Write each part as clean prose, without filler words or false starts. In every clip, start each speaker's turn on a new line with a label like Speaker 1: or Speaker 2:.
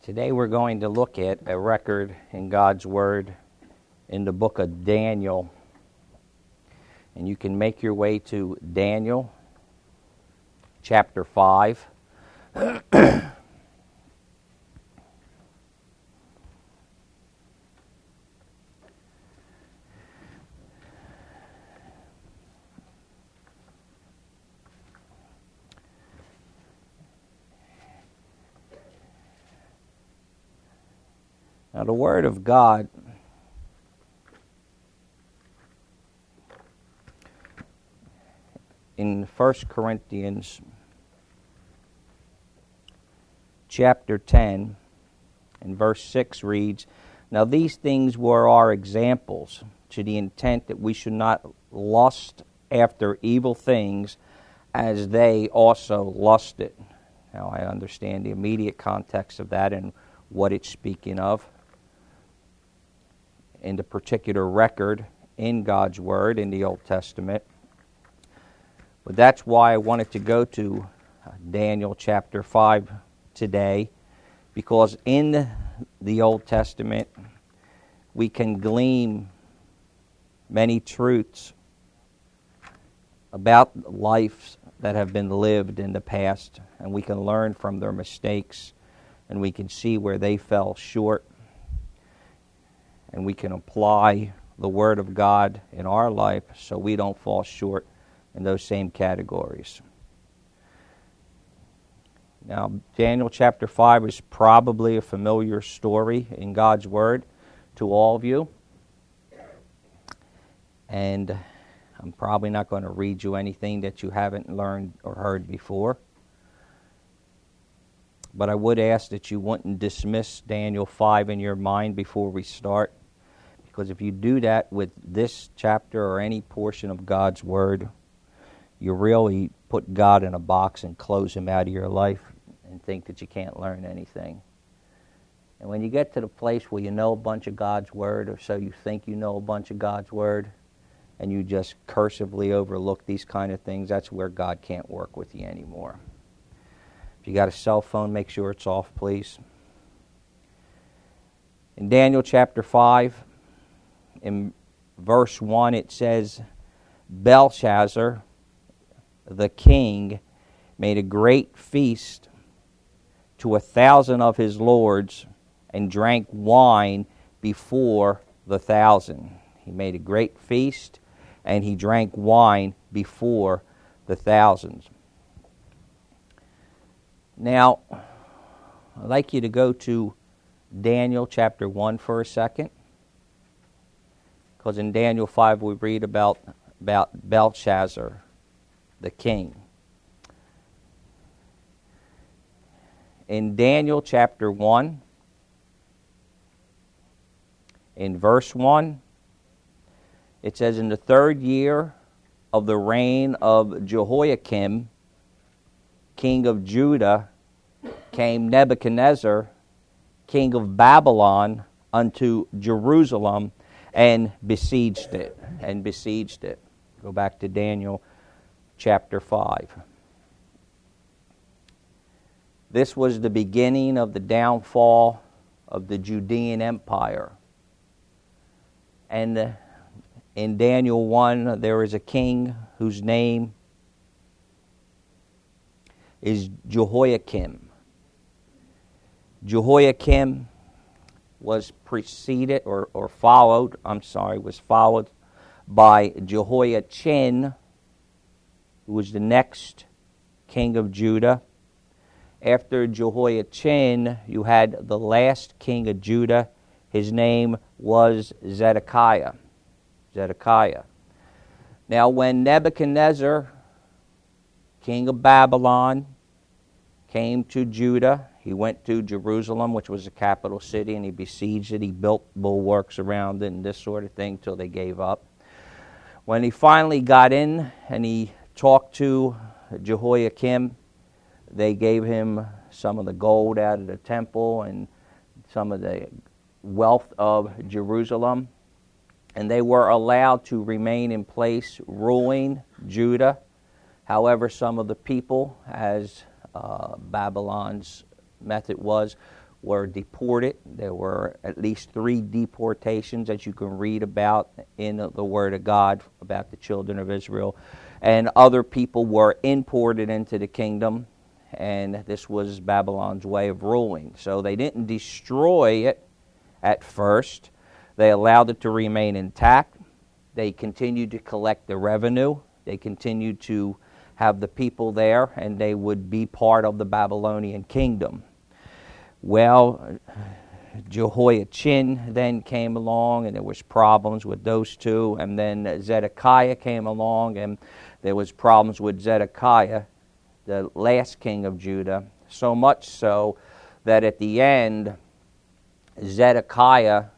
Speaker 1: Today we're going to look at a record in God's Word in the book of Daniel. And you can make your way to Daniel chapter 5. Now, the Word of God in 1 Corinthians chapter 10 and verse 6 reads, "Now these things were our examples, to the intent that we should not lust after evil things as they also lusted." Now I understand the immediate context of that and what it's speaking of in the particular record in God's Word in the Old Testament. But that's why I wanted to go to Daniel chapter 5 today, because in the Old Testament we can glean many truths about lives that have been lived in the past, and we can learn from their mistakes, and we can see where they fell short, and we can apply the Word of God in our life so we don't fall short in those same categories. Now, Daniel chapter 5 is probably a familiar story in God's Word to all of you. And I'm probably not going to read you anything that you haven't learned or heard before. But I would ask that you wouldn't dismiss Daniel 5 in your mind before we start, because if you do that with this chapter or any portion of God's Word, you really put God in a box and close Him out of your life and think that you can't learn anything. And when you get to the place where you know a bunch of God's Word, or so you think you know a bunch of God's Word, and you just cursively overlook these kind of things, that's where God can't work with you anymore. If you got a cell phone, make sure it's off, please. In Daniel chapter 5, in verse 1, it says, "Belshazzar, the king, made a great feast to 1,000 of his lords and drank wine before the 1,000. He made a great feast and he drank wine before the 1,000. Now, I'd like you to go to Daniel chapter 1 for a second, because in Daniel 5 we read about Belshazzar, the king. In Daniel chapter 1, in verse 1, it says, "In the 3rd year of the reign of Jehoiakim, king of Judah, came Nebuchadnezzar, king of Babylon, unto Jerusalem, and besieged it." Go back to Daniel chapter 5. This was the beginning of the downfall of the Judean Empire. And in Daniel 1, there is a king whose name is Jehoiakim. Jehoiakim was followed by Jehoiachin, who was the next king of Judah. After Jehoiachin, you had the last king of Judah. His name was Zedekiah. Now, when Nebuchadnezzar, king of Babylon, came to Judah, he went to Jerusalem, which was the capital city, and he besieged it. He built bulwarks around it and this sort of thing till they gave up. When he finally got in and he talked to Jehoiakim, they gave him some of the gold out of the temple and some of the wealth of Jerusalem, and they were allowed to remain in place ruling Judah. However, some of the people, as Babylon's method was were deported. There were at least 3 deportations that you can read about in the Word of God about the children of Israel. And other people were imported into the kingdom, and this was Babylon's way of ruling. So they didn't destroy it at first. They allowed it to remain intact. They continued to collect the revenue. They continued to have the people there, and they would be part of the Babylonian kingdom. Well, Jehoiachin then came along, and there was problems with those two. And then Zedekiah came along, and there was problems with Zedekiah, the last king of Judah, so much so that at the end, Zedekiah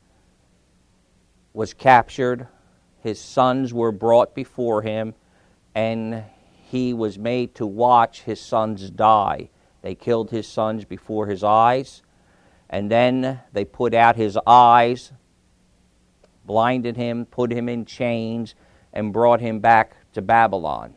Speaker 1: was captured. His sons were brought before him, and he was made to watch his sons die. They killed his sons before his eyes, and then they put out his eyes, blinded him, put him in chains, and brought him back to Babylon.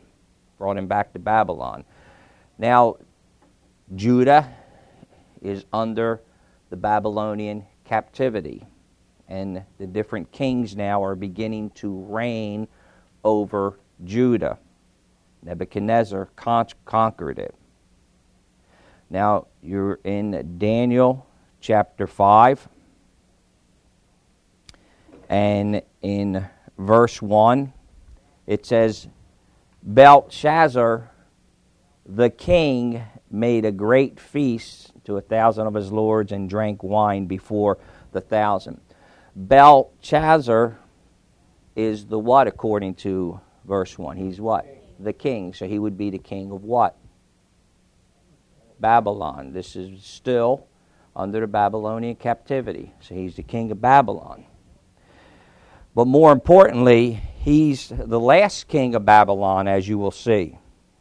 Speaker 1: Now, Judah is under the Babylonian captivity, and the different kings now are beginning to reign over Judah. Nebuchadnezzar conquered it. Now, you're in Daniel chapter 5, and in verse 1, it says, Belshazzar, the king, made a great feast to 1,000 of his lords and drank wine before the 1,000. Belshazzar is the what according to verse 1? He's what? The king. So he would be the king of what? Babylon. This is still under the Babylonian captivity. So he's the king of Babylon. But more importantly, he's the last king of Babylon, as you will see.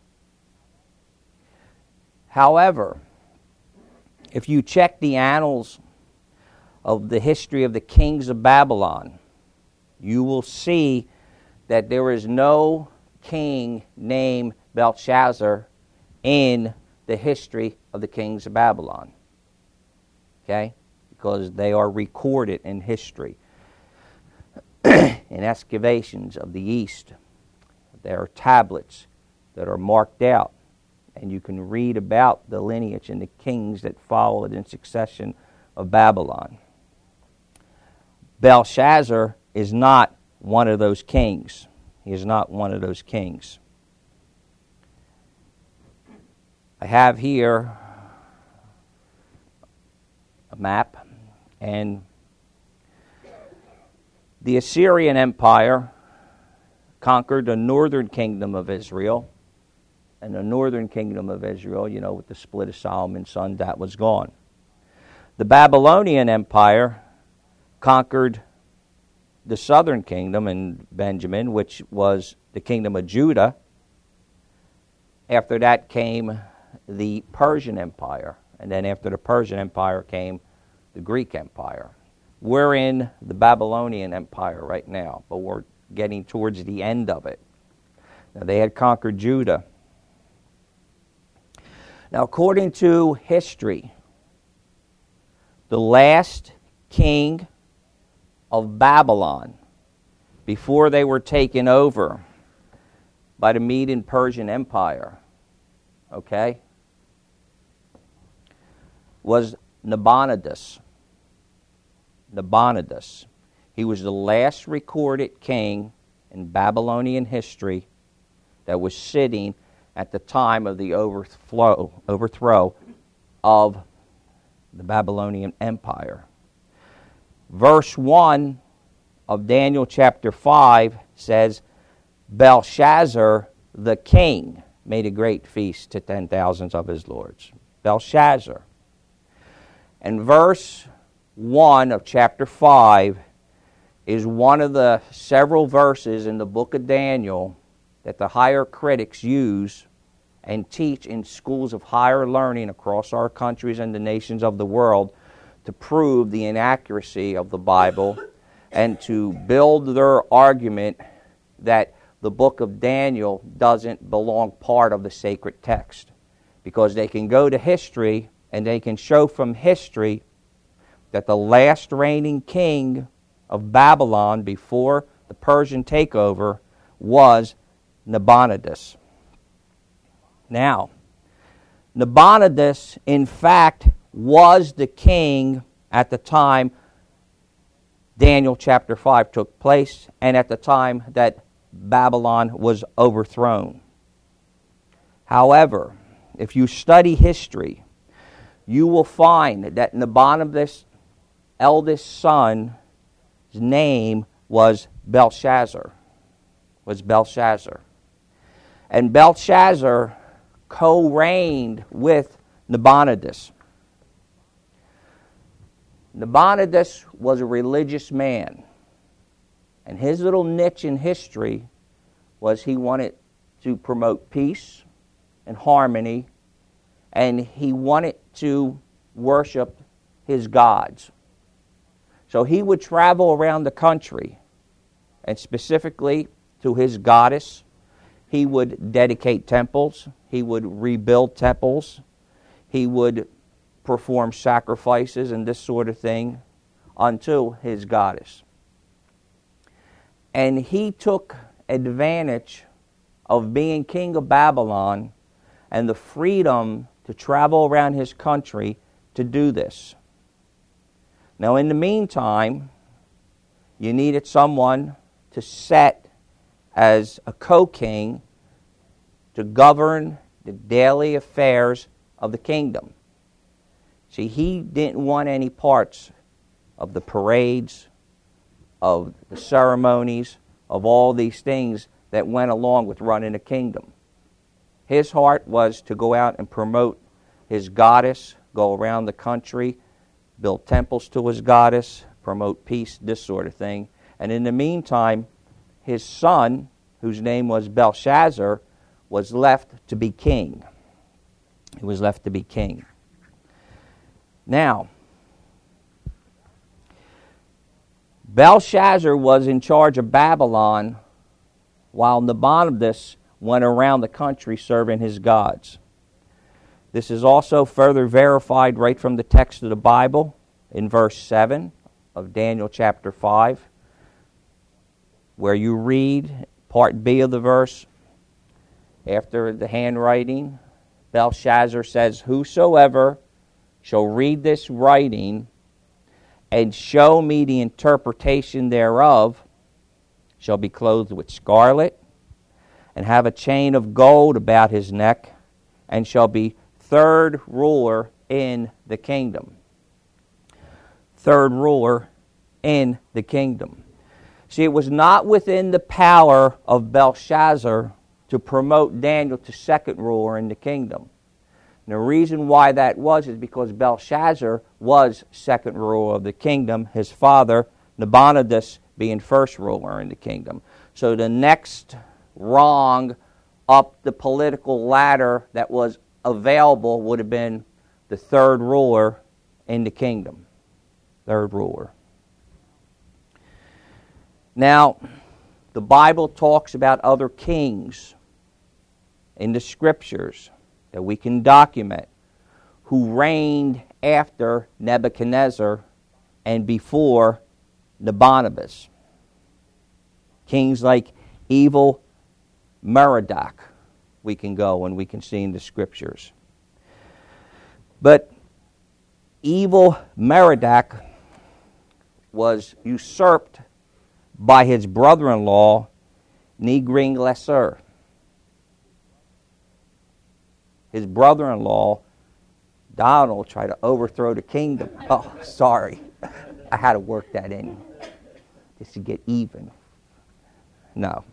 Speaker 1: However, if you check the annals of the history of the kings of Babylon, you will see that there is no king named Belshazzar in the history of the kings of Babylon. Okay? Because they are recorded in history. In excavations of the East, there are tablets that are marked out, and you can read about the lineage and the kings that followed in succession of Babylon. Belshazzar is not one of those kings. He is not one of those kings. I have here a map, and the Assyrian Empire conquered the northern kingdom of Israel, and the northern kingdom of Israel, with the split of Solomon's son, that was gone. The Babylonian Empire conquered the southern kingdom in Benjamin, which was the kingdom of Judah. After that came the Persian Empire, and then after the Persian Empire came the Greek Empire. We're in the Babylonian Empire right now, but we're getting towards the end of it. Now, they had conquered Judah. Now, according to history, the last king of Babylon, before they were taken over by the Medo-Persian Empire, was Nabonidus. Nabonidus. He was the last recorded king in Babylonian history that was sitting at the time of the overthrow of the Babylonian Empire. Verse 1 of Daniel chapter 5 says, Belshazzar the king made a great feast to 10,000 of his lords. Belshazzar. And verse 1 of chapter 5 is one of the several verses in the book of Daniel that the higher critics use and teach in schools of higher learning across our countries and the nations of the world to prove the inaccuracy of the Bible and to build their argument that the book of Daniel doesn't belong part of the sacred text. Because they can go to history and they can show from history that the last reigning king of Babylon before the Persian takeover was Nabonidus. Now, Nabonidus, in fact, was the king at the time Daniel chapter 5 took place and at the time that Babylon was overthrown. However, if you study history, you will find that Nabonidus' eldest son's name was Belshazzar. And Belshazzar co-reigned with Nabonidus. Nabonidus was a religious man, and his little niche in history was he wanted to promote peace and harmony, and he wanted to worship his gods. So he would travel around the country, and specifically to his goddess. He would dedicate temples. He would rebuild temples. He would perform sacrifices and this sort of thing unto his goddess. And he took advantage of being king of Babylon and the freedom to travel around his country to do this. Now, in the meantime, you needed someone to set as a co-king to govern the daily affairs of the kingdom. See, he didn't want any parts of the parades, of the ceremonies, of all these things that went along with running a kingdom. His heart was to go out and promote his goddess, go around the country, build temples to his goddess, promote peace, this sort of thing. And in the meantime, his son, whose name was Belshazzar, was left to be king. He was left to be king. Now, Belshazzar was in charge of Babylon while Nabonidus went around the country serving his gods. This is also further verified right from the text of the Bible in verse 7 of Daniel chapter 5, where you read part B of the verse. After the handwriting, Belshazzar says, "Whosoever shall read this writing and show me the interpretation thereof shall be clothed with scarlet and have a chain of gold about his neck and shall be third ruler in the kingdom." Third ruler in the kingdom. See, it was not within the power of Belshazzar to promote Daniel to second ruler in the kingdom. And the reason why that was is because Belshazzar was second ruler of the kingdom, his father, Nabonidus, being first ruler in the kingdom. So the next rung up the political ladder that was available would have been the third ruler in the kingdom. Third ruler. Now, the Bible talks about other kings in the Scriptures that we can document who reigned after Nebuchadnezzar and before Nabonidus. Kings like evil Merodach, we can go and we can see in the Scriptures. But evil Merodach was usurped by his brother-in-law, Nigringlesser. His brother-in-law, Donald, tried to overthrow the kingdom. Oh, sorry. I had to work that in just to get even. No.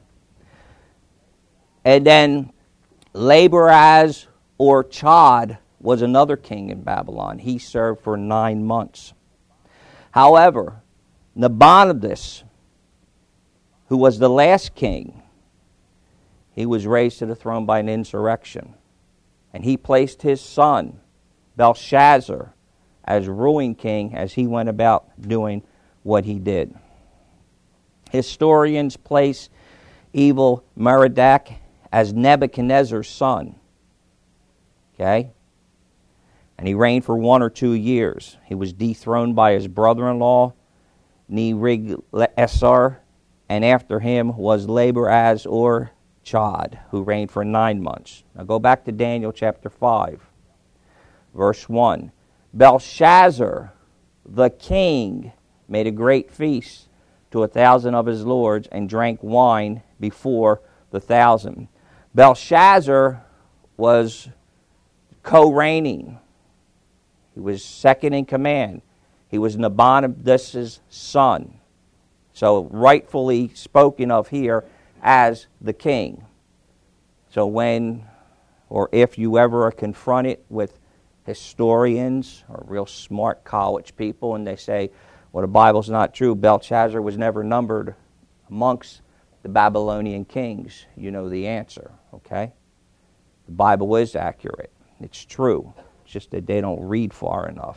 Speaker 1: And then Labaraz or Chad was another king in Babylon. He served for 9 months. However, Nabonidus, who was the last king, he was raised to the throne by an insurrection. And he placed his son, Belshazzar, as ruling king as he went about doing what he did. Historians place evil Merodach as Nebuchadnezzar's son. Okay? And he reigned for 1 or 2 years. He was dethroned by his brother-in-law, Neriglissar, and after him was Laber-az or Chad, who reigned for 9 months. Now go back to Daniel chapter 5, verse 1. Belshazzar, the king, made a great feast to 1,000 of his lords and drank wine before the 1,000. Belshazzar was co-reigning. He was second in command. He was Nabonidus' son. So rightfully spoken of here as the king. So when or if you ever are confronted with historians or real smart college people and they say, well, the Bible's not true, Belshazzar was never numbered amongst the Babylonian kings, you know the answer, okay? The Bible is accurate. It's true. It's just that they don't read far enough.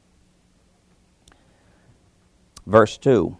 Speaker 1: Verse 2.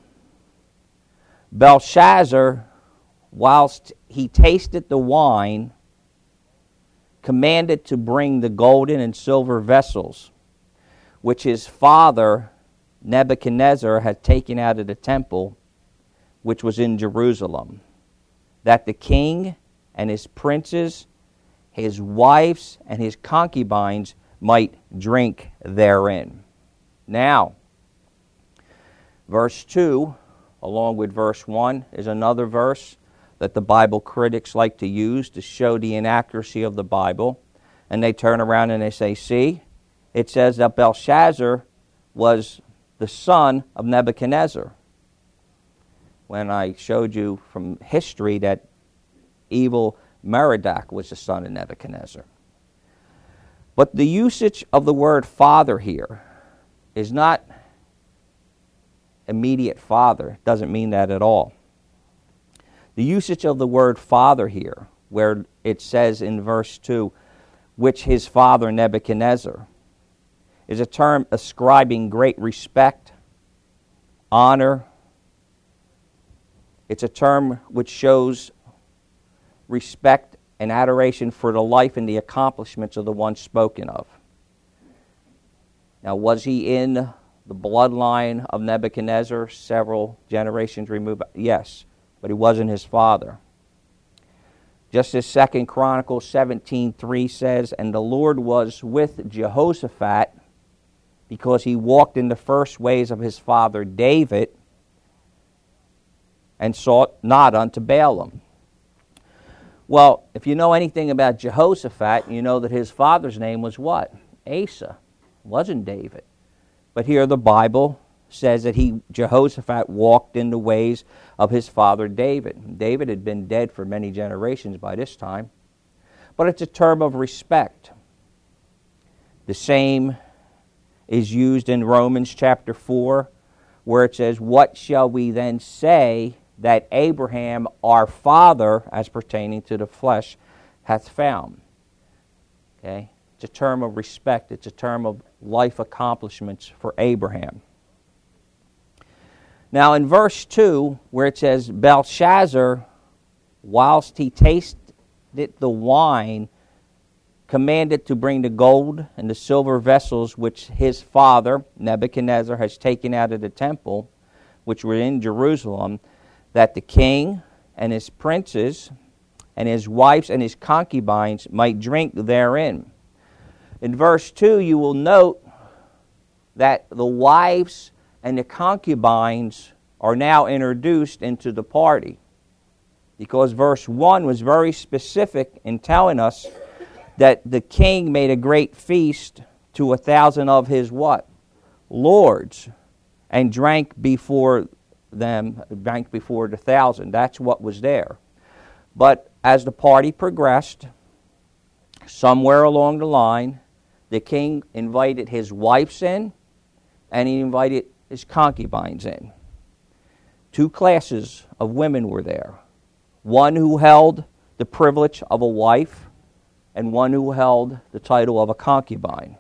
Speaker 1: Belshazzar, whilst he tasted the wine, commanded to bring the golden and silver vessels, which his father Nebuchadnezzar had taken out of the temple, which was in Jerusalem, that the king and his princes, his wives, and his concubines might drink therein. Now, verse 2, along with verse 1, is another verse that the Bible critics like to use to show the inaccuracy of the Bible. And they turn around and they say, see, it says that Belshazzar was the son of Nebuchadnezzar. When I showed you from history that evil Merodach was the son of Nebuchadnezzar. But the usage of the word father here is not immediate father. It doesn't mean that at all. The usage of the word father here, where it says in verse 2, which his father Nebuchadnezzar, is a term ascribing great respect, honor. It's a term which shows respect and adoration for the life and the accomplishments of the one spoken of. Now, was he in the bloodline of Nebuchadnezzar several generations removed? Yes, but he wasn't his father. Just as 2 Chronicles 17:3 says, and the Lord was with Jehoshaphat because he walked in the first ways of his father David and sought not unto Baalim. Well, if you know anything about Jehoshaphat, you know that his father's name was what? Asa. It wasn't David. But here the Bible says that Jehoshaphat walked in the ways of his father David. David had been dead for many generations by this time. But it's a term of respect. The same is used in Romans chapter 4, where it says, what shall we then say that Abraham, our father, as pertaining to the flesh, hath found? Okay? It's a term of respect. It's a term of life accomplishments for Abraham. Now in verse 2, where it says, Belshazzar, whilst he tasted the wine, commanded to bring the gold and the silver vessels which his father, Nebuchadnezzar, has taken out of the temple, which were in Jerusalem, that the king and his princes and his wives and his concubines might drink therein. In verse 2, you will note that the wives and the concubines are now introduced into the party, because verse 1 was very specific in telling us that the king made a great feast to 1,000 of his what? Lords, and drank before them, drank before the 1,000. That's what was there. But as the party progressed, somewhere along the line, the king invited his wives in, and he invited his concubines in. Two classes of women were there. One who held the privilege of a wife, and one who held the title of a concubine.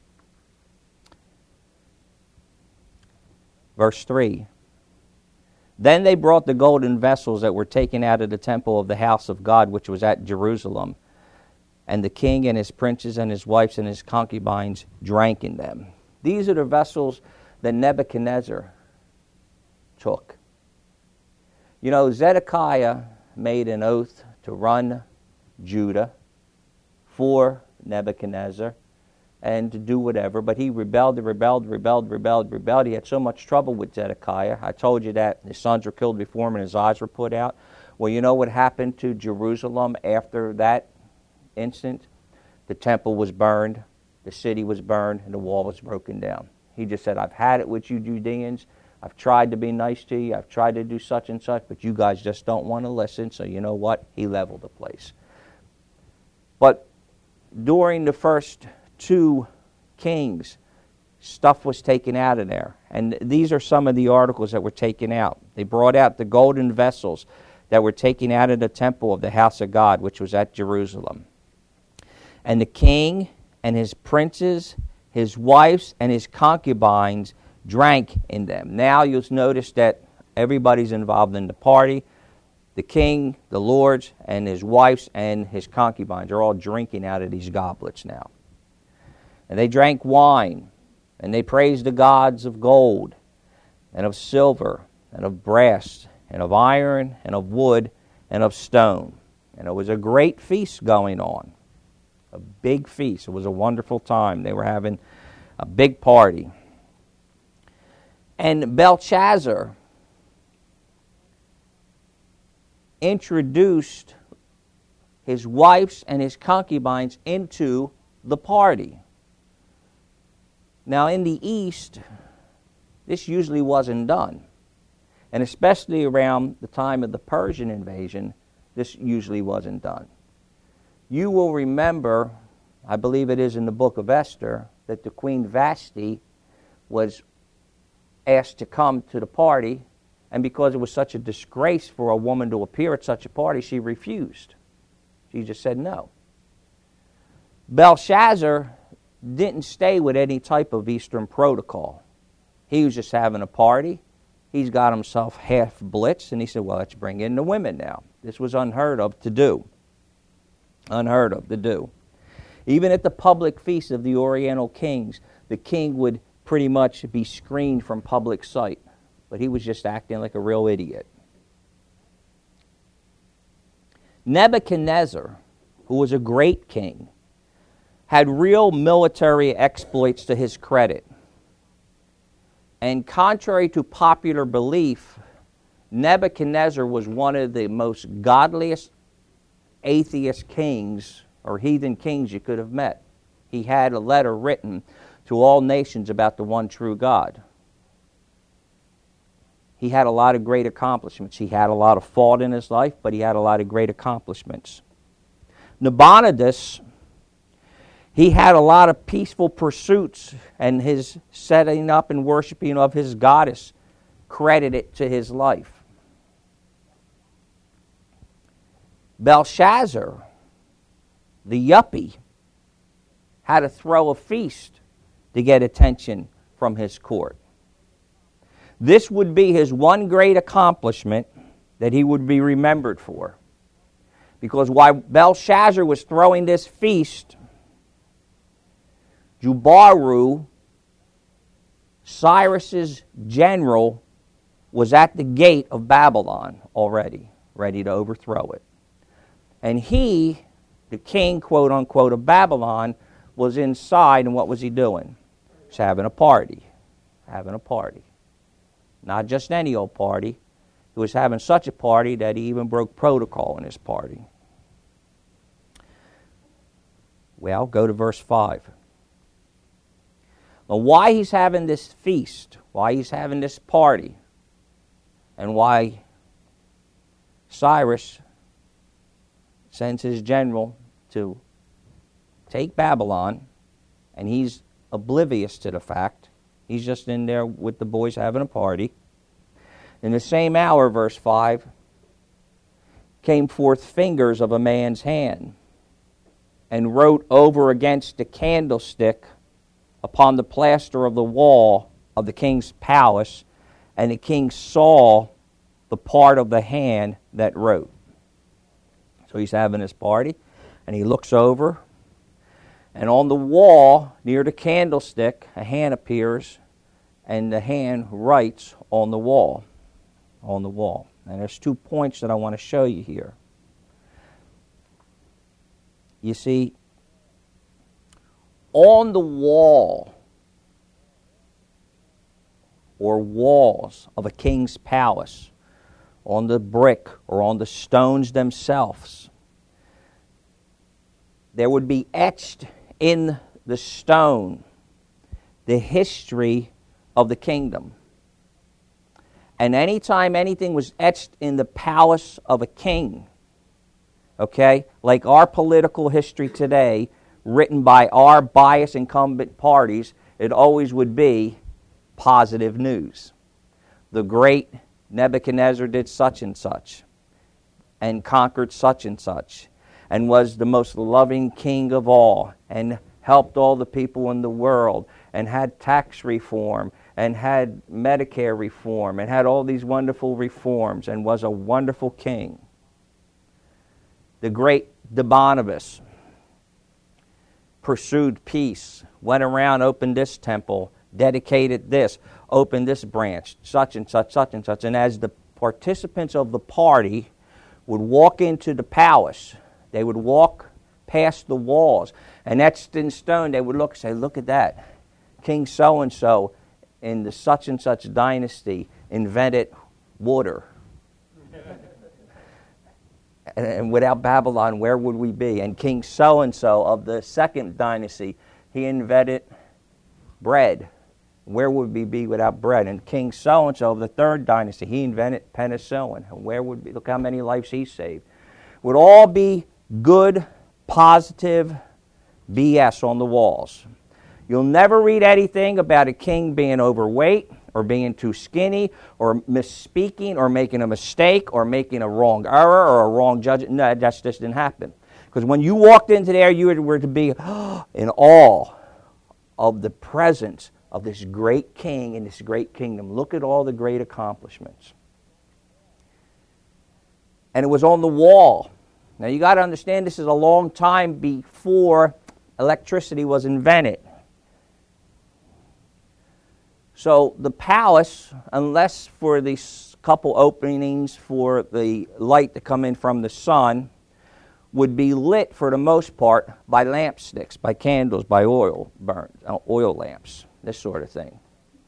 Speaker 1: Verse 3. Then they brought the golden vessels that were taken out of the temple of the house of God, which was at Jerusalem. And the king and his princes and his wives and his concubines drank in them. These are the vessels that Nebuchadnezzar took. You know, Zedekiah made an oath to run Judah for Nebuchadnezzar and to do whatever, but he rebelled. He had so much trouble with Zedekiah. I told you that his sons were killed before him and his eyes were put out. Well, you know what happened to Jerusalem after that instant? The temple was burned, the city was burned, and the wall was broken down. He just said, I've had it with you Judeans. I've tried to be nice to you. I've tried to do such and such, but you guys just don't want to listen, so you know what? He leveled the place. But during the first 2 kings, stuff was taken out of there. And these are some of the articles that were taken out. They brought out the golden vessels that were taken out of the temple of the house of God, which was at Jerusalem. And the king and his princes, his wives, and his concubines drank in them. Now you'll notice that everybody's involved in the party. The king, the lords, and his wives and his concubines are all drinking out of these goblets now. And they drank wine, and they praised the gods of gold, and of silver, and of brass, and of iron, and of wood, and of stone. And it was a great feast going on. A big feast. It was a wonderful time. They were having a big party. And Belshazzar introduced his wives and his concubines into the party. Now, in the East, this usually wasn't done. And especially around the time of the Persian invasion, this usually wasn't done. You will remember, I believe it is in the book of Esther, that the Queen Vashti was asked to come to the party, and because it was such a disgrace for a woman to appear at such a party, she refused. She just said no. Belshazzar didn't stay with any type of Eastern protocol. He was just having a party. He's got himself half blitzed, and he said, well, let's bring in the women now. This was unheard of to do. Unheard of to do. Even at the public feast of the Oriental kings, the king would pretty much be screened from public sight. But he was just acting like a real idiot. Nebuchadnezzar, who was a great king, had real military exploits to his credit. And contrary to popular belief, Nebuchadnezzar was one of the most godliest atheist kings or heathen kings you could have met. He had a letter written to all nations about the one true God. He had a lot of great accomplishments. He had a lot of fault in his life, but he had a lot of great accomplishments. Nabonidus, he had a lot of peaceful pursuits, and his setting up and worshiping of his goddess credited to his life. Belshazzar, the yuppie, had to throw a feast to get attention from his court. This would be his one great accomplishment that he would be remembered for. Because while Belshazzar was throwing this feast, Jubaru, Cyrus's general, was at the gate of Babylon already, ready to overthrow it. And he, the king, quote unquote, of Babylon, was inside, and what was he doing? He was having a party. Having a party. Not just any old party. He was having such a party that he even broke protocol in his party. Well, go to verse 5. Well, why he's having this feast, why he's having this party, and why Cyrus sends his general to take Babylon, and he's oblivious to the fact. He's just in there with the boys having a party. In the same hour, verse 5, came forth fingers of a man's hand, and wrote over against the candlestick upon the plaster of the wall of the king's palace. And the king saw the part of the hand that wrote. So he's having his party, and he looks over, and on the wall near the candlestick, a hand appears, and the hand writes on the wall. On the wall. And there's 2 points that I want to show you here. You see, on the wall or walls of a king's palace, on the brick or on the stones themselves, there would be etched in the stone the history of the kingdom. And anytime anything was etched in the palace of a king, okay, like our political history today, written by our biased incumbent parties, it always would be positive news. The great Nebuchadnezzar did such and conquered such, and was the most loving king of all, and helped all the people in the world, and had tax reform, and had Medicare reform, and had all these wonderful reforms, and was a wonderful king. The great Debonibus pursued peace, went around, opened this temple, dedicated this, opened this branch, such and such. And as the participants of the party would walk into the palace, they would walk past the walls, and etched in stone, they would look and say, look at that. King so-and-so in the such and such dynasty invented water. And without Babylon, where would we be? And King so-and-so of the second dynasty, he invented bread. Where would we be without bread? And King so-and-so of the third dynasty, he invented penicillin. And where would we, look how many lives he saved. Would all be good, positive BS on the walls. You'll never read anything about a king being overweight, or being too skinny, or misspeaking, or making a mistake, or making a wrong error, or a wrong judgment. No, that just didn't happen. Because when you walked into there, you were to be in awe of the presence of this great king in this great kingdom. Look at all the great accomplishments. And it was on the wall. Now you got to understand, this is a long time before electricity was invented. So the palace, unless for these couple openings for the light to come in from the sun, would be lit for the most part by lamp sticks, by candles, by oil lamps, this sort of thing.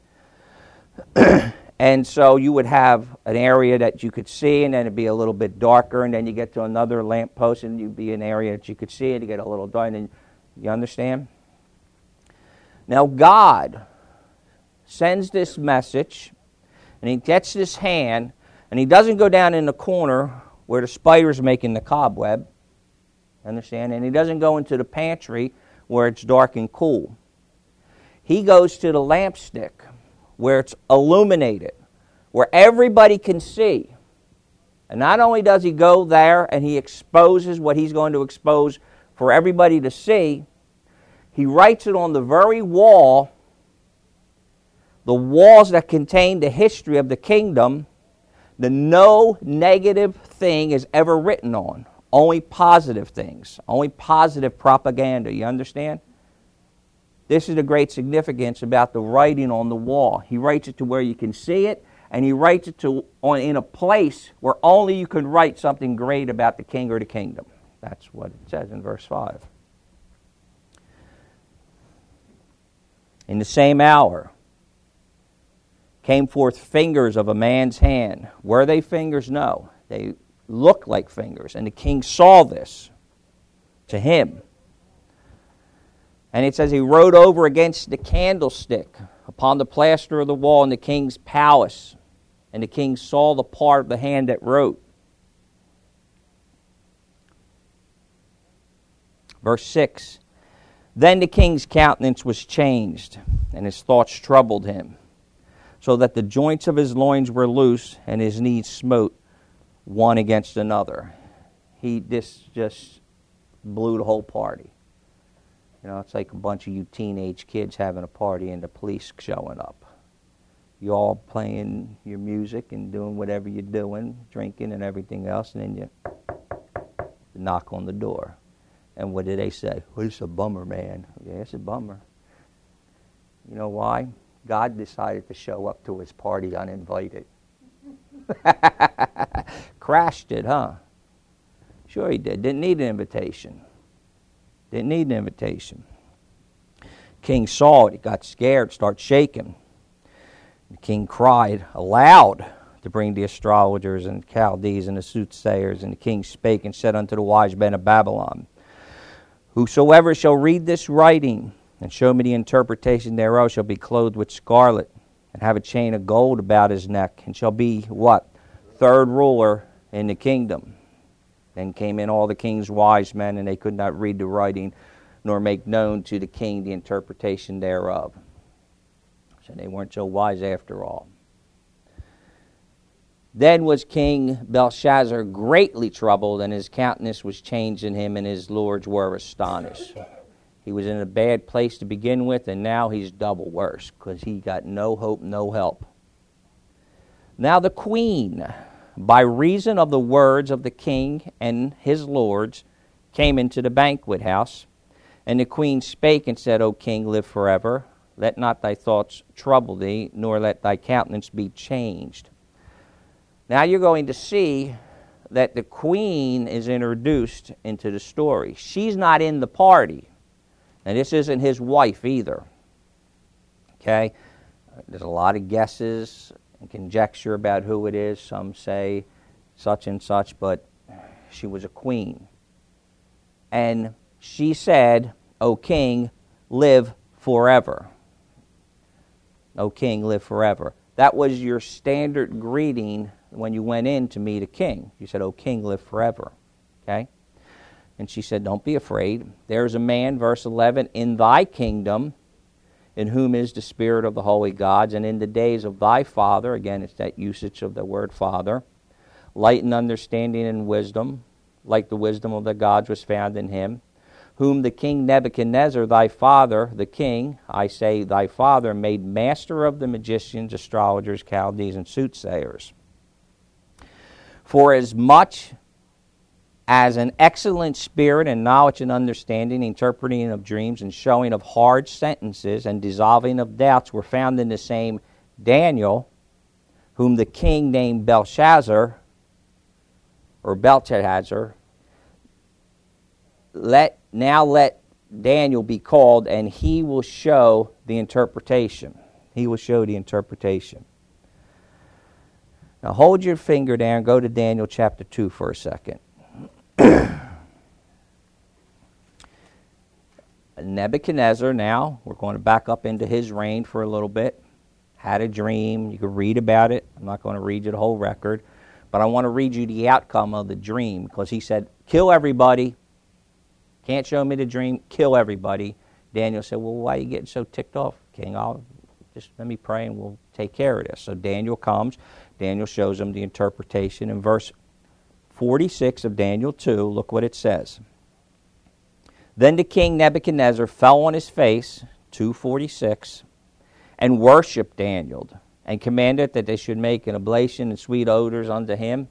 Speaker 1: And so you would have an area that you could see, and then it'd be a little bit darker, and then you get to another lamp post, and you'd be an area that you could see, and you get a little dark, and you understand? Now God sends this message, and he gets this hand, and he doesn't go down in the corner where the spider's making the cobweb, understand? And he doesn't go into the pantry where it's dark and cool. He goes to the lampstick where it's illuminated, where everybody can see. And not only does he go there and he exposes what he's going to expose for everybody to see, he writes it on the very wall, the walls that contain the history of the kingdom, that no negative thing is ever written on. Only positive things. Only positive propaganda. You understand? This is the great significance about the writing on the wall. He writes it to where you can see it, and he writes it in a place where only you can write something great about the king or the kingdom. That's what it says in verse 5. In the same hour came forth fingers of a man's hand. Were they fingers? No. They looked like fingers. And the king saw this to him. And it says he wrote over against the candlestick upon the plaster of the wall in the king's palace. And the king saw the part of the hand that wrote. Verse 6. Then the king's countenance was changed, and his thoughts troubled him, so that the joints of his loins were loose, and his knees smote one against another. This just blew the whole party. You know, it's like a bunch of you teenage kids having a party and the police showing up. you all playing your music and doing whatever you're doing, drinking and everything else, and then you knock on the door. And what do they say? Well, it's a bummer, man. Yeah, it's a bummer. You know why? God decided to show up to his party uninvited. Crashed it, huh? Sure he did. Didn't need an invitation. Didn't need an invitation. King saw it. He got scared, started shaking. The king cried aloud to bring the astrologers and the Chaldees and the soothsayers. And the king spake and said unto the wise men of Babylon, Whosoever shall read this writing and show me the interpretation thereof shall be clothed with scarlet and have a chain of gold about his neck, and shall be what? Third ruler in the kingdom. Then came in all the king's wise men, and they could not read the writing nor make known to the king the interpretation thereof. So they weren't so wise after all. Then was King Belshazzar greatly troubled, and his countenance was changed in him, and his lords were astonished. He was in a bad place to begin with, and now he's double worse, because he got no hope, no help. Now the queen, by reason of the words of the king and his lords, came into the banquet house. And the queen spake and said, O king, live forever. Let not thy thoughts trouble thee, nor let thy countenance be changed. Now you're going to see that the queen is introduced into the story. She's not in the party. And this isn't his wife either. Okay? There's a lot of guesses and conjecture about who it is. Some say such and such, but she was a queen. And she said, O king, live forever. O king, live forever. That was your standard greeting when you went in to meet a king. You said, O king, live forever. Okay? And she said, don't be afraid. There is a man, verse 11, in thy kingdom, in whom is the spirit of the holy gods, and in the days of thy father, again, it's that usage of the word father, light and understanding and wisdom, like the wisdom of the gods was found in him, whom the king Nebuchadnezzar, thy father, the king, I say thy father, made master of the magicians, astrologers, Chaldees, and soothsayers. For as much as an excellent spirit and knowledge and understanding, interpreting of dreams, and showing of hard sentences, and dissolving of doubts were found in the same Daniel, whom the king named Belshazzar, or Belteshazzar. Let Daniel be called, and he will show the interpretation. He will show the interpretation. Now hold your finger there and go to Daniel chapter 2 for a second. Nebuchadnezzar, now, we're going to back up into his reign for a little bit, had a dream. You can read about it. I'm not going to read you the whole record, but I want to read you the outcome of the dream, because he said, kill everybody. Can't show me the dream, kill everybody. Daniel said, well, why are you getting so ticked off, king? Just let me pray and we'll take care of this. So Daniel comes. Daniel shows him the interpretation. In verse 46 of Daniel 2, look what it says. Then the king Nebuchadnezzar fell on his face, 2:46, and worshipped Daniel, and commanded that they should make an oblation and sweet odors unto him.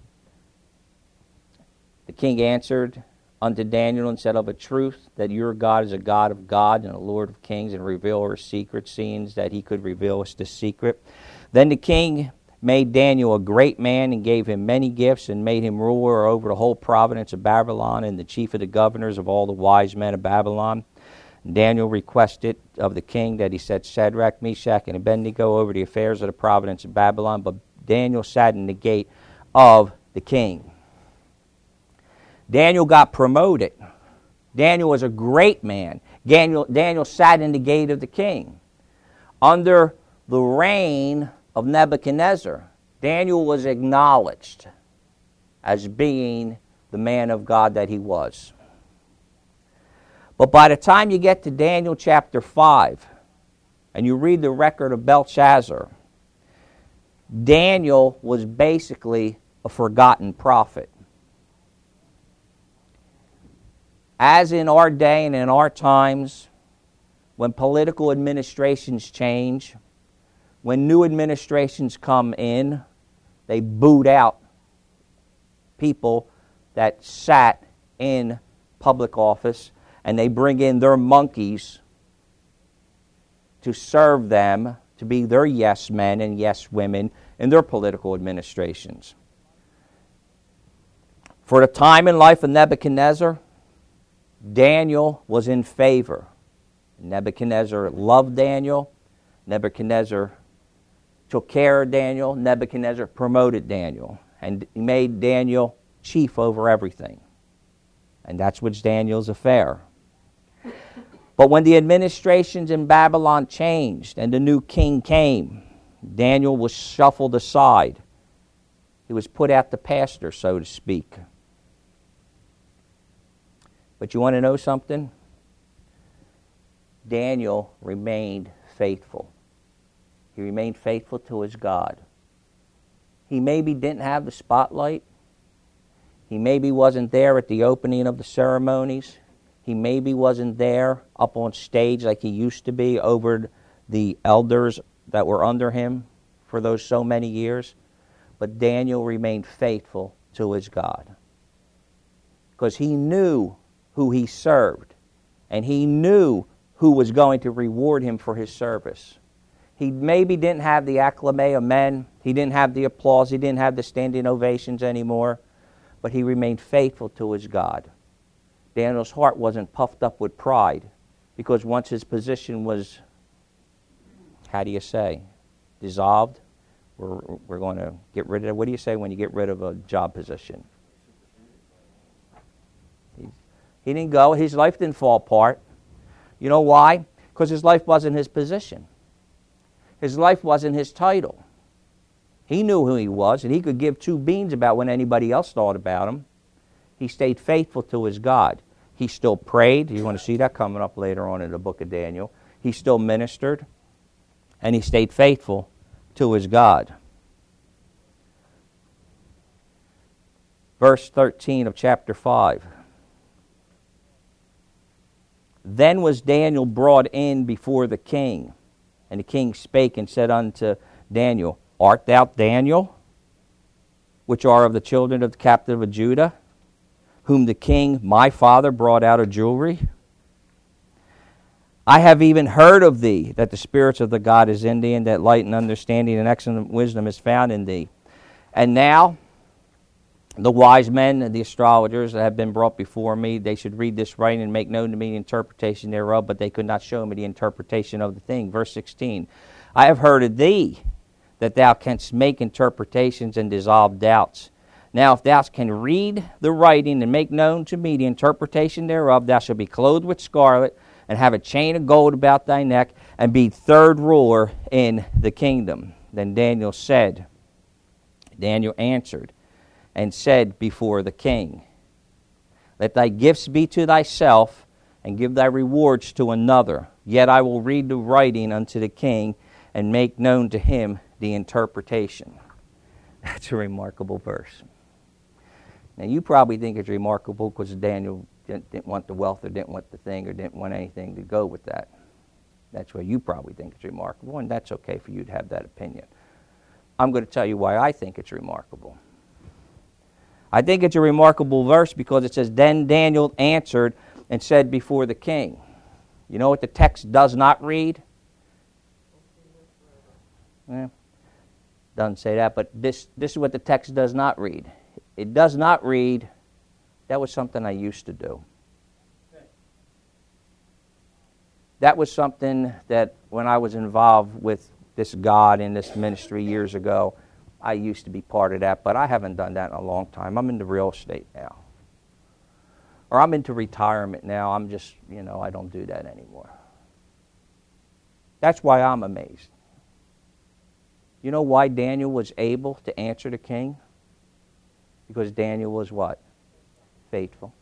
Speaker 1: The king answered unto Daniel and said, of a truth that your God is a God of gods and a Lord of kings, and revealer of secrets, seeing that he could reveal us this secret. Then the king made Daniel a great man, and gave him many gifts, and made him ruler over the whole province of Babylon, and the chief of the governors of all the wise men of Babylon. And Daniel requested of the king that he set Shadrach, Meshach, and Abednego over the affairs of the province of Babylon, but Daniel sat in the gate of the king. Daniel got promoted. Daniel was a great man. Daniel sat in the gate of the king. Under the reign of Nebuchadnezzar, Daniel was acknowledged as being the man of God that he was. But by the time you get to Daniel chapter 5, and you read the record of Belshazzar, Daniel was basically a forgotten prophet. As in our day and in our times, when political administrations change, when new administrations come in, they boot out people that sat in public office, and they bring in their monkeys to serve them, to be their yes men and yes women in their political administrations. For the time in life of Nebuchadnezzar, Daniel was in favor. Nebuchadnezzar loved Daniel. Nebuchadnezzar took care of Daniel. Nebuchadnezzar promoted Daniel. And he made Daniel chief over everything. And that's what's Daniel's affair. But when the administrations in Babylon changed and the new king came, Daniel was shuffled aside. He was put out to pasture, so to speak. But you want to know something? Daniel remained faithful. He remained faithful to his God. He maybe didn't have the spotlight. He maybe wasn't there at the opening of the ceremonies. He maybe wasn't there up on stage like he used to be over the elders that were under him for those so many years. But Daniel remained faithful to his God. Because he knew who he served. And he knew who was going to reward him for his service. He maybe didn't have the acclamation of men. He didn't have the applause. He didn't have the standing ovations anymore. But he remained faithful to his God. Daniel's heart wasn't puffed up with pride, because once his position was, dissolved, we're going to get rid of it. What do you say when you get rid of a job position? He didn't go. His life didn't fall apart. You know why? Because his life wasn't his position. His life wasn't his title. He knew who he was, and he could give two beans about what anybody else thought about him. He stayed faithful to his God. He still prayed. You want to see that coming up later on in the book of Daniel. He still ministered, and he stayed faithful to his God. Verse 13 of chapter 5. Then was Daniel brought in before the king, and the king spake and said unto Daniel, Art thou Daniel, which are of the children of the captive of Judah, whom the king my father brought out of jewelry? I have even heard of thee, that the spirits of the God is in thee, and that light and understanding and excellent wisdom is found in thee. And now the wise men and the astrologers that have been brought before me, they should read this writing and make known to me the interpretation thereof, but they could not show me the interpretation of the thing. Verse 16, I have heard of thee, that thou canst make interpretations and dissolve doubts. Now if thou canst read the writing and make known to me the interpretation thereof, thou shalt be clothed with scarlet, and have a chain of gold about thy neck, and be third ruler in the kingdom. Then Daniel answered, and said before the king, Let thy gifts be to thyself, and give thy rewards to another. Yet I will read the writing unto the king, and make known to him the interpretation. That's a remarkable verse. Now you probably think it's remarkable because Daniel didn't want the wealth, or didn't want the thing, or didn't want anything to go with that. That's why you probably think it's remarkable, and that's okay for you to have that opinion. I'm going to tell you why I think it's remarkable. I think it's a remarkable verse because it says, Then Daniel answered and said before the king. You know what the text does not read? Doesn't say that, but this is what the text does not read. It does not read, that was something I used to do. That was something that when I was involved with this God in this ministry years ago, I used to be part of that, but I haven't done that in a long time. I'm into real estate now. Or I'm into retirement now. I'm just, I don't do that anymore. That's why I'm amazed. You know why Daniel was able to answer the king? Because Daniel was what? Faithful.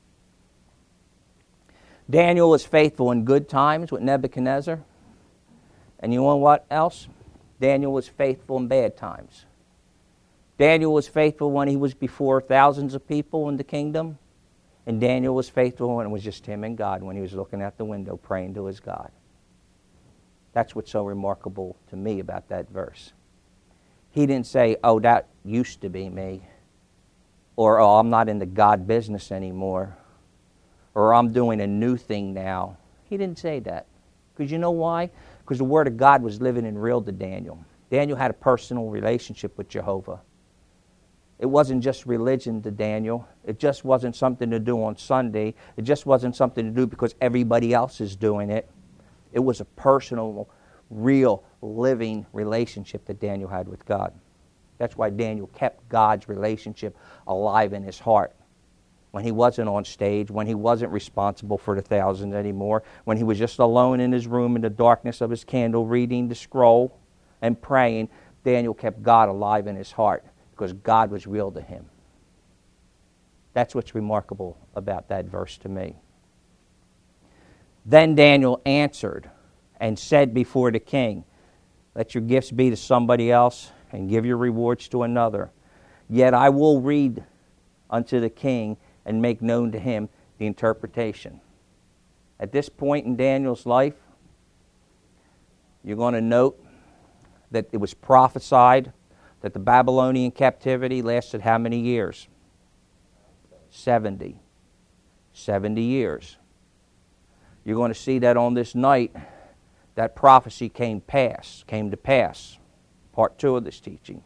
Speaker 1: Daniel was faithful in good times with Nebuchadnezzar. And you know what else? Daniel was faithful in bad times. Daniel was faithful when he was before thousands of people in the kingdom. And Daniel was faithful when it was just him and God, when he was looking out the window praying to his God. That's what's so remarkable to me about that verse. He didn't say, oh, that used to be me, or oh, I'm not in the God business anymore, or I'm doing a new thing now. He didn't say that. Because you know why? Because the Word of God was living and real to Daniel. Daniel had a personal relationship with Jehovah. It wasn't just religion to Daniel. It just wasn't something to do on Sunday. It just wasn't something to do because everybody else is doing it. It was a personal, real, living relationship that Daniel had with God. That's why Daniel kept God's relationship alive in his heart. When he wasn't on stage, when he wasn't responsible for the thousands anymore, when he was just alone in his room in the darkness of his candle reading the scroll and praying, Daniel kept God alive in his heart because God was real to him. That's what's remarkable about that verse to me. Then Daniel answered and said before the king, let your gifts be to somebody else and give your rewards to another. Yet I will read unto the king and make known to him the interpretation. At this point in Daniel's life, you're going to note that it was prophesied that the Babylonian captivity lasted how many years? 70. 70 years. You're going to see that on this night, that prophecy came to pass. Part 2 of this teaching.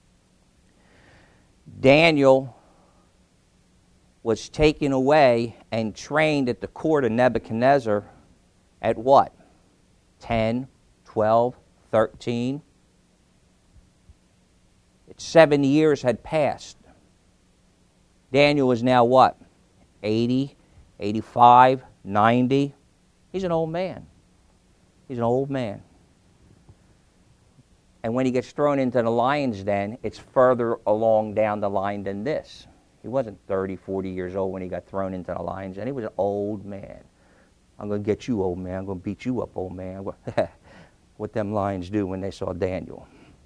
Speaker 1: Daniel was taken away and trained at the court of Nebuchadnezzar at what? 10, 12, 13. 7 years had passed. Daniel was now what? 80, 85, 90. He's an old man. He's an old man. And when he gets thrown into the lion's den, it's further along down the line than this. He wasn't 30, 40 years old when he got thrown into the lion's den. He was an old man. I'm going to get you, old man. I'm going to beat you up, old man. What them lions do when they saw Daniel.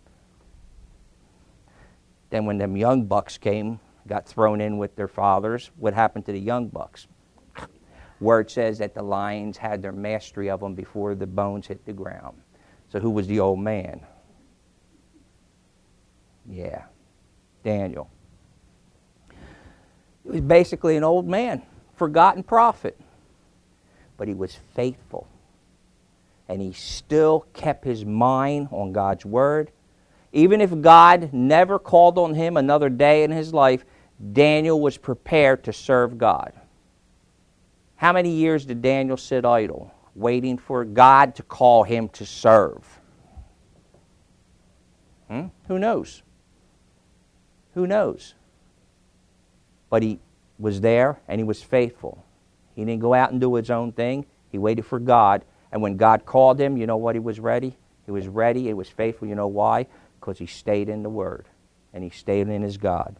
Speaker 1: Then when them young bucks came, got thrown in with their fathers, what happened to the young bucks? Word says that the lions had their mastery of them before the bones hit the ground. So who was the old man? Yeah, Daniel. He was basically an old man, forgotten prophet. But he was faithful. And he still kept his mind on God's word. Even if God never called on him another day in his life, Daniel was prepared to serve God. How many years did Daniel sit idle, waiting for God to call him to serve? Who knows? Who knows? But he was there and he was faithful. He didn't go out and do his own thing. He waited for God. And when God called him, you know what? He was ready. He was ready. He was faithful. You know why? Because he stayed in the Word. And he stayed in his God.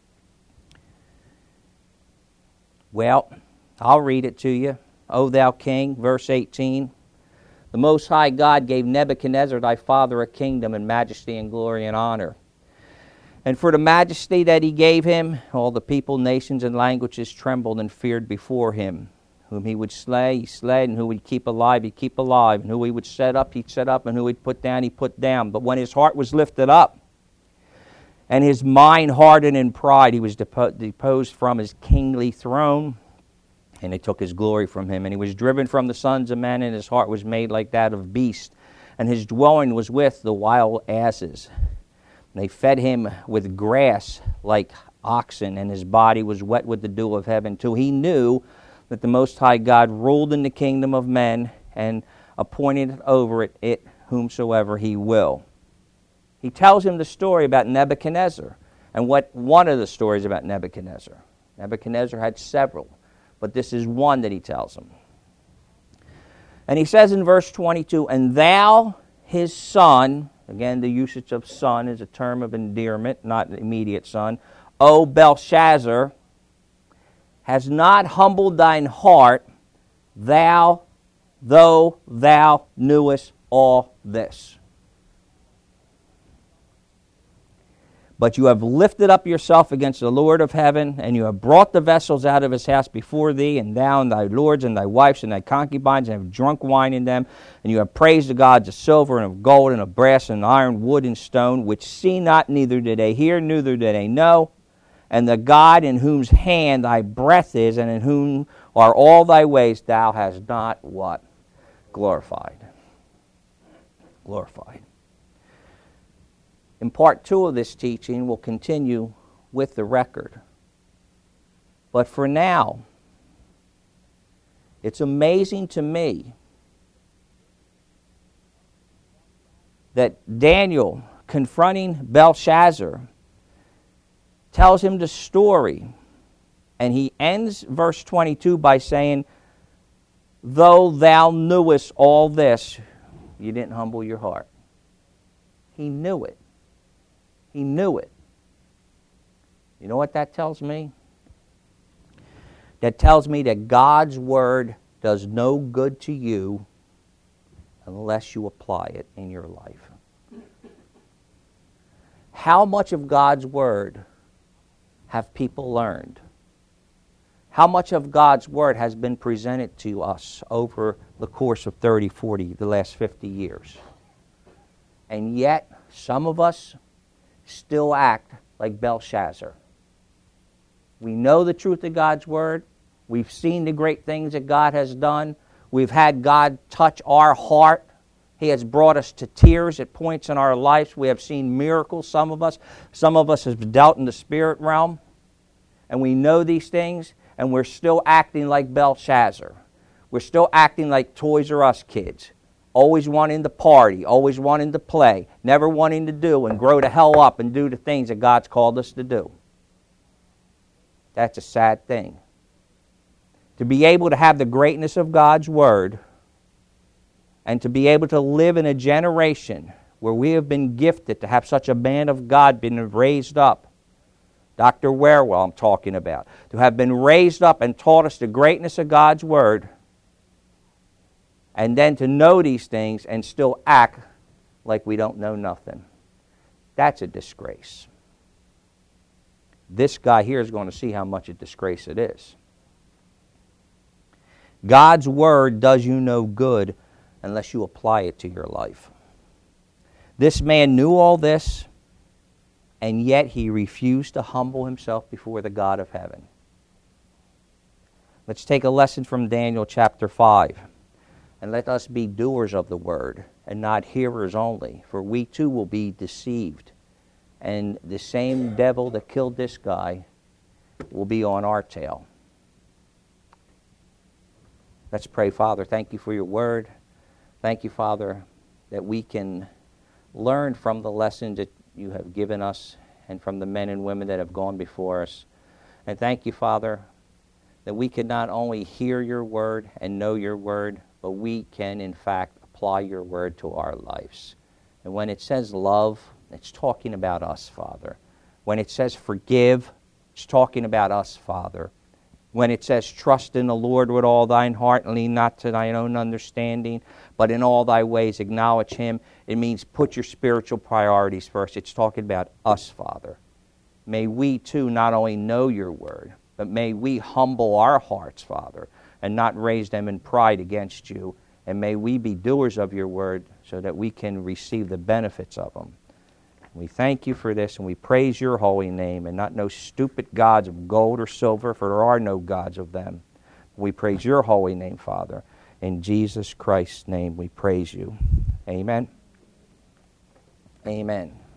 Speaker 1: Well, I'll read it to you. O thou king, verse 18. The Most High God gave Nebuchadnezzar thy father a kingdom and majesty and glory and honor. And for the majesty that he gave him, all the people, nations, and languages trembled and feared before him. Whom he would slay, he slayed, and who he'd keep alive, he'd keep alive. And who he would set up, he'd set up, and who he'd put down, he put down. But when his heart was lifted up, and his mind hardened in pride, he was deposed from his kingly throne, and they took his glory from him. And he was driven from the sons of men, and his heart was made like that of beast. And his dwelling was with the wild asses. And they fed him with grass like oxen, and his body was wet with the dew of heaven, till he knew that the Most High God ruled in the kingdom of men and appointed over it whomsoever he will. He tells him the story about Nebuchadnezzar. And what one of the stories about Nebuchadnezzar. Nebuchadnezzar had several, but this is one that he tells him. And he says in verse 22, and thou, his son, again the usage of son is a term of endearment, not an immediate son, O Belshazzar, has not humbled thine heart, though thou knewest all this. But you have lifted up yourself against the Lord of heaven, and you have brought the vessels out of his house before thee, and thou and thy lords and thy wives and thy concubines, and have drunk wine in them. And you have praised the gods of silver and of gold and of brass and iron, wood and stone, which see not, neither do they hear, neither do they know. And the God in whose hand thy breath is, and in whom are all thy ways, thou hast not what? Glorified. Glorified. In part 2 of this teaching, we'll continue with the record. But for now, it's amazing to me that Daniel, confronting Belshazzar, tells him the story, and he ends verse 22 by saying, though thou knewest all this, you didn't humble your heart. He knew it. He knew it. You know what that tells me? That tells me that God's Word does no good to you unless you apply it in your life. How much of God's Word have people learned? How much of God's Word has been presented to us over the course of 30, 40, the last 50 years? And yet, some of us still act like Belshazzar. We know the truth of God's Word. We've seen the great things that God has done. We've had God touch our heart. He has brought us to tears at points in our lives. We have seen miracles, some of us. Some of us have dealt in the spirit realm. And we know these things, and we're still acting like Belshazzar. We're still acting like Toys R Us kids. Always wanting to party, always wanting to play, never wanting to do and grow the hell up and do the things that God's called us to do. That's a sad thing. To be able to have the greatness of God's Word and to be able to live in a generation where we have been gifted to have such a man of God been raised up. Dr. Wherewell I'm talking about. To have been raised up and taught us the greatness of God's Word, and then to know these things and still act like we don't know nothing. That's a disgrace. This guy here is going to see how much a disgrace it is. God's Word does you no good unless you apply it to your life. This man knew all this, and yet he refused to humble himself before the God of heaven. Let's take a lesson from Daniel chapter 5. And let us be doers of the Word, and not hearers only, for we too will be deceived. And the same devil that killed this guy will be on our tail. Let's pray. Father, thank you for your Word. Thank you, Father, that we can learn from the lessons that you have given us and from the men and women that have gone before us. And thank you, Father, that we can not only hear your Word and know your Word, but we can, in fact, apply your Word to our lives. And when it says love, it's talking about us, Father. When it says forgive, it's talking about us, Father. When it says trust in the Lord with all thine heart and lean not to thine own understanding, but in all thy ways acknowledge Him, it means put your spiritual priorities first. It's talking about us, Father. May we, too, not only know your Word, but may we humble our hearts, Father, and not raise them in pride against you. And may we be doers of your Word so that we can receive the benefits of them. We thank you for this, and we praise your holy name, and not no stupid gods of gold or silver, for there are no gods of them. We praise your holy name, Father. In Jesus Christ's name we praise you. Amen. Amen.